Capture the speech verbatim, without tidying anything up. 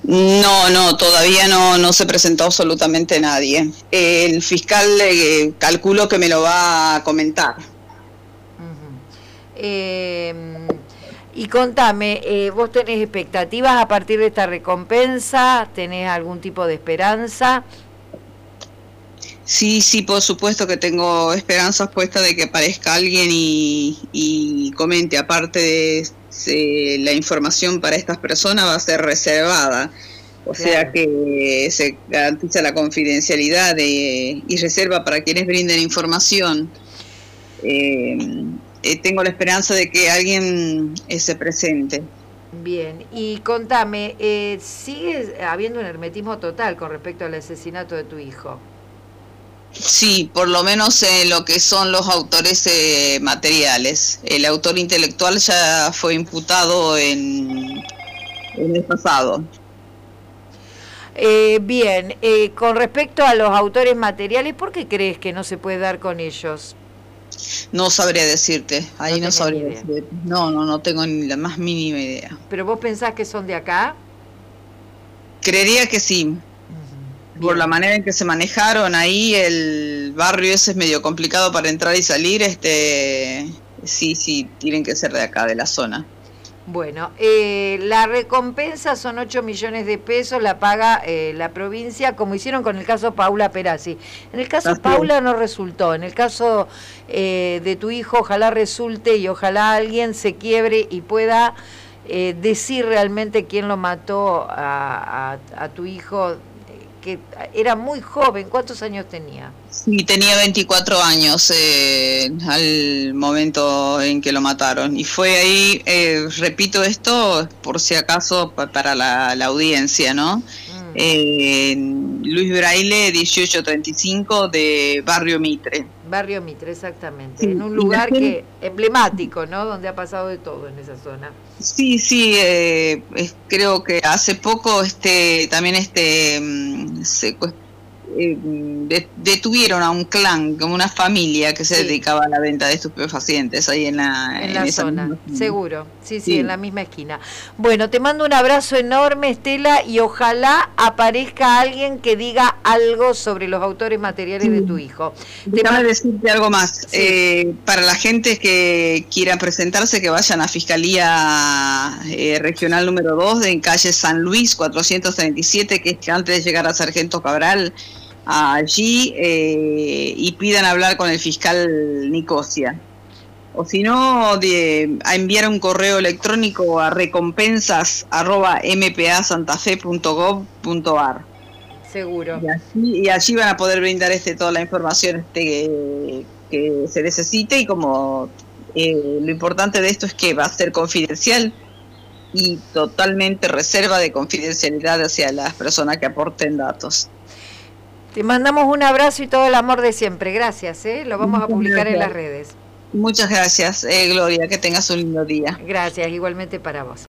No, no, todavía no, no se presentó absolutamente nadie. El fiscal eh, calculo que me lo va a comentar. Uh-huh. eh, y contame, eh, ¿vos tenés expectativas a partir de esta recompensa? ¿Tenés algún tipo de esperanza? Sí, sí, por supuesto que tengo esperanzas puestas de que aparezca alguien y, y comente. Aparte de se, la información para estas personas va a ser reservada, o claro. sea que se garantiza la confidencialidad de, y reserva para quienes brinden información. Eh, eh, tengo la esperanza de que alguien eh, se presente. Bien, y contame, eh, ¿sigue habiendo un hermetismo total con respecto al asesinato de tu hijo? Sí, por lo menos en lo que son los autores eh, materiales. El autor intelectual ya fue imputado en, en el pasado. Eh, bien, eh, con respecto a los autores materiales, ¿por qué crees que no se puede dar con ellos? No sabría decirte, ahí no, no sabría idea. decirte. No, no, no tengo ni la más mínima idea. ¿Pero vos pensás que son de acá? Creería que sí. Por la manera en que se manejaron ahí, el barrio ese es medio complicado para entrar y salir, este sí, sí, tienen que ser de acá, de la zona. Bueno, eh, la recompensa son ocho millones de pesos, la paga eh, la provincia, como hicieron con el caso Paula Perazzi. En el caso Así Paula es. no resultó, en el caso eh, de tu hijo ojalá resulte y ojalá alguien se quiebre y pueda eh, decir realmente quién lo mató a, a, a tu hijo, que era muy joven. ¿Cuántos años tenía? Sí, tenía veinticuatro años eh, al momento en que lo mataron. Y fue ahí, eh, repito esto por si acaso pa para la, la audiencia, ¿no? Mm. Eh, Luis Braille, dieciocho treinta y cinco, de Barrio Mitre. Barrio Mitre, exactamente. Sí, en un lugar que emblemático, ¿no? Donde ha pasado de todo en esa zona. Sí, sí, eh, eh, creo que hace poco este también este se, eh, detuvieron a un clan, como una familia que se sí. dedicaba a la venta de estupefacientes ahí en la, en en la esa zona, seguro, sí, sí, sí, en la misma esquina. Bueno, te mando un abrazo enorme, Estela, y ojalá aparezca alguien que diga algo sobre los autores materiales sí. de tu hijo. Déjame decirte algo más. Sí. Eh, para la gente que quiera presentarse, que vayan a Fiscalía eh, Regional número dos, en calle San Luis, cuatrocientos treinta y siete, que es que antes de llegar a Sargento Cabral, allí, eh, y pidan hablar con el fiscal Nicosia. O si no, de, a enviar un correo electrónico a recompensas arroba m p a santa fe punto gov punto a r. Seguro. Y allí, y allí van a poder brindar este toda la información este, que, que se necesite, y como eh, lo importante de esto es que va a ser confidencial y totalmente reserva de confidencialidad hacia las personas que aporten datos. Te mandamos un abrazo y todo el amor de siempre. Gracias, ¿eh? Lo vamos Muchas a publicar gracias. en las redes. Muchas gracias, eh, Gloria. Que tengas un lindo día. Gracias, igualmente para vos.